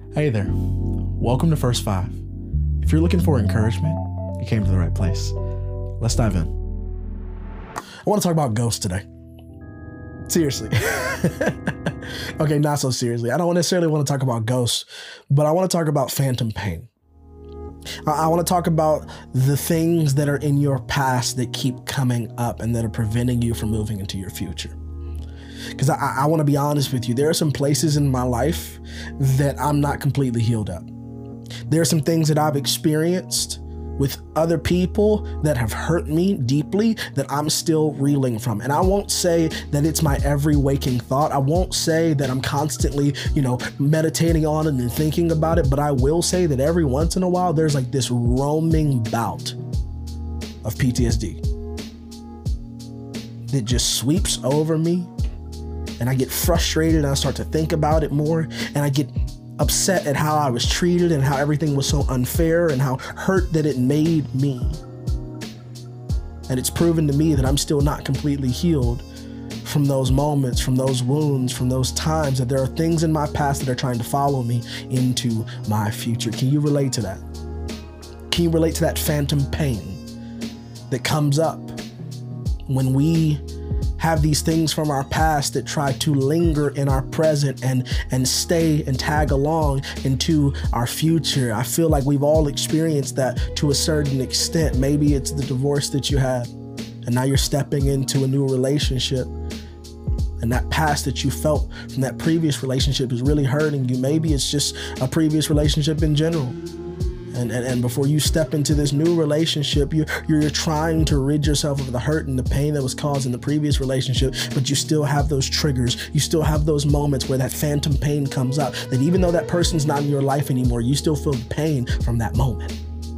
Hey there, welcome to First Five. If you're looking for encouragement, you came to the right place. Let's dive in. I want to talk about ghosts today. Seriously. Okay, not so seriously. I don't necessarily want to talk about ghosts, but I want to talk about phantom pain. I want to talk about the things that are in your past that keep coming up and that are preventing you from moving into your future. Because I want to be honest with you, there are some places in my life that I'm not completely healed up. There are some things that I've experienced with other people that have hurt me deeply that I'm still reeling from. And I won't say that it's my every waking thought. I won't say that I'm constantly, meditating on it and thinking about it, but I will say that every once in a while, there's like this roaming bout of PTSD that just sweeps over me. And I get frustrated and I start to think about it more, and I get upset at how I was treated and how everything was so unfair and how hurt that it made me. And it's proven to me that I'm still not completely healed from those moments, from those wounds, from those times, that there are things in my past that are trying to follow me into my future. Can you relate to that? Can you relate to that phantom pain that comes up when we have these things from our past that try to linger in our present and stay and tag along into our future? I feel like we've all experienced that to a certain extent. Maybe it's the divorce that you had, and now you're stepping into a new relationship, and that past that you felt from that previous relationship is really hurting you. Maybe it's just a previous relationship in general. And before you step into this new relationship, you're trying to rid yourself of the hurt and the pain that was caused in the previous relationship, but you still have those triggers. You still have those moments where that phantom pain comes up, that even though that person's not in your life anymore, you still feel the pain from that moment.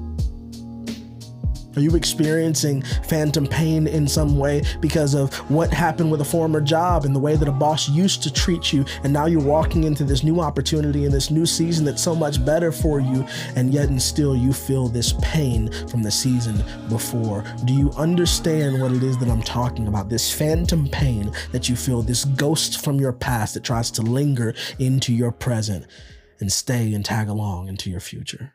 Are you experiencing phantom pain in some way because of what happened with a former job and the way that a boss used to treat you, and now you're walking into this new opportunity and this new season that's so much better for you, and yet and still you feel this pain from the season before? Do you understand what it is that I'm talking about? This phantom pain that you feel, this ghost from your past that tries to linger into your present and stay and tag along into your future.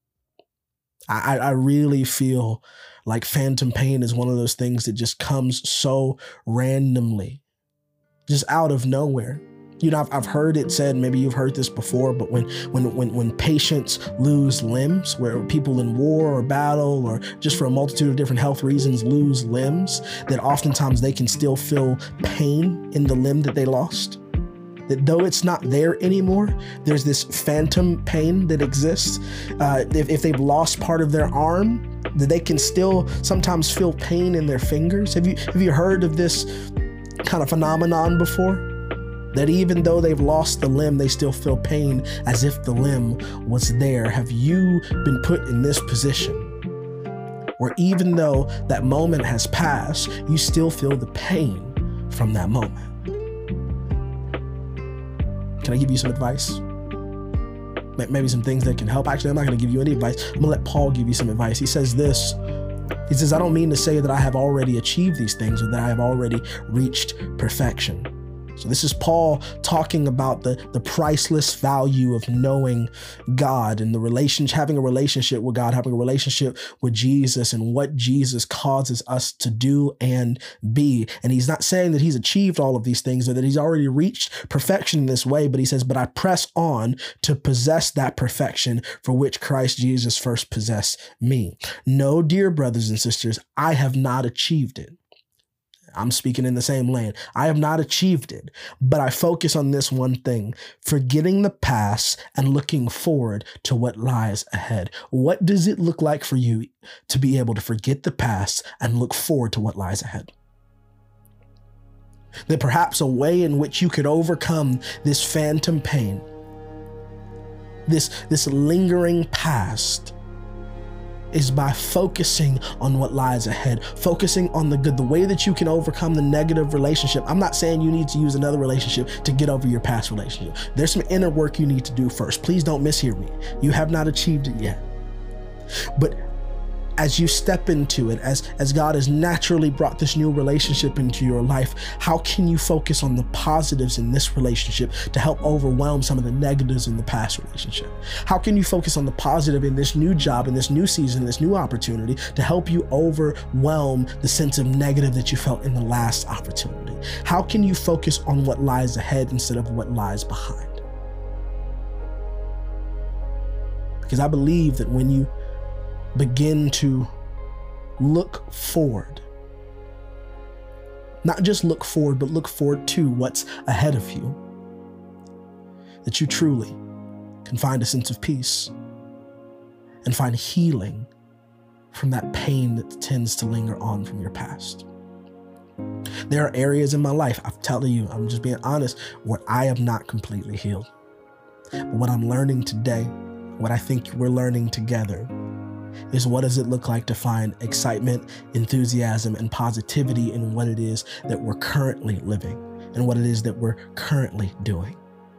I really feel like phantom pain is one of those things that just comes so randomly, just out of nowhere. I've heard it said, maybe you've heard this before, but when patients lose limbs, where people in war or battle or just for a multitude of different health reasons lose limbs, that oftentimes they can still feel pain in the limb that they lost. That though it's not there anymore, there's this phantom pain that exists. If they've lost part of their arm, that they can still sometimes feel pain in their fingers. Have you heard of this kind of phenomenon before? That even though they've lost the limb, they still feel pain as if the limb was there. Have you been put in this position where even though that moment has passed, you still feel the pain from that moment? Can I give you some advice? Maybe some things that can help. Actually, I'm not going to give you any advice. I'm going to let Paul give you some advice. He says this. He says, I don't mean to say that I have already achieved these things or that I have already reached perfection. So this is Paul talking about the priceless value of knowing God and having a relationship with God, having a relationship with Jesus, and what Jesus causes us to do and be. And he's not saying that he's achieved all of these things or that he's already reached perfection in this way, but he says, but I press on to possess that perfection for which Christ Jesus first possessed me. No, dear brothers and sisters, I have not achieved it. I'm speaking in the same lane. I have not achieved it, but I focus on this one thing, forgetting the past and looking forward to what lies ahead. What does it look like for you to be able to forget the past and look forward to what lies ahead? That perhaps a way in which you could overcome this phantom pain, this lingering past, is by focusing on what lies ahead, focusing on the good, the way that you can overcome the negative relationship. I'm not saying you need to use another relationship to get over your past relationship. There's some inner work you need to do first. Please don't mishear me. You have not achieved it yet. But as you step into it, as God has naturally brought this new relationship into your life, how can you focus on the positives in this relationship to help overwhelm some of the negatives in the past relationship? How can you focus on the positive in this new job, in this new season, this new opportunity to help you overwhelm the sense of negative that you felt in the last opportunity? How can you focus on what lies ahead instead of what lies behind? Because I believe that when you begin to look forward, not just look forward, but look forward to what's ahead of you, that you truly can find a sense of peace and find healing from that pain that tends to linger on from your past. There are areas in my life, I'm telling you, I'm just being honest, where I am not completely healed. But what I'm learning today, what I think we're learning together, is what does it look like to find excitement, enthusiasm, and positivity in what it is that we're currently living and what it is that we're currently doing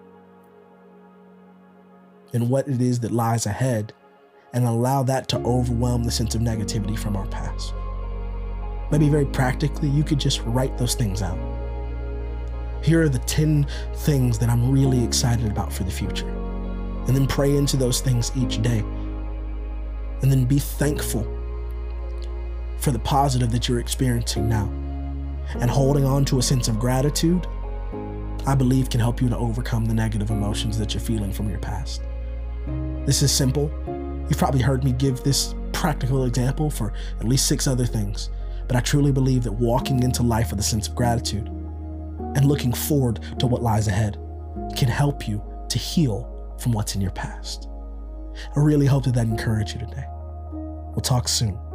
and what it is that lies ahead, and allow that to overwhelm the sense of negativity from our past. Maybe very practically, you could just write those things out. Here are the 10 things that I'm really excited about for the future. And then pray into those things each day. And then be thankful for the positive that you're experiencing now. And holding on to a sense of gratitude, I believe, can help you to overcome the negative emotions that you're feeling from your past. This is simple. You've probably heard me give this practical example for at least 6 other things, but I truly believe that walking into life with a sense of gratitude and looking forward to what lies ahead can help you to heal from what's in your past. I really hope that encouraged you today. We'll talk soon.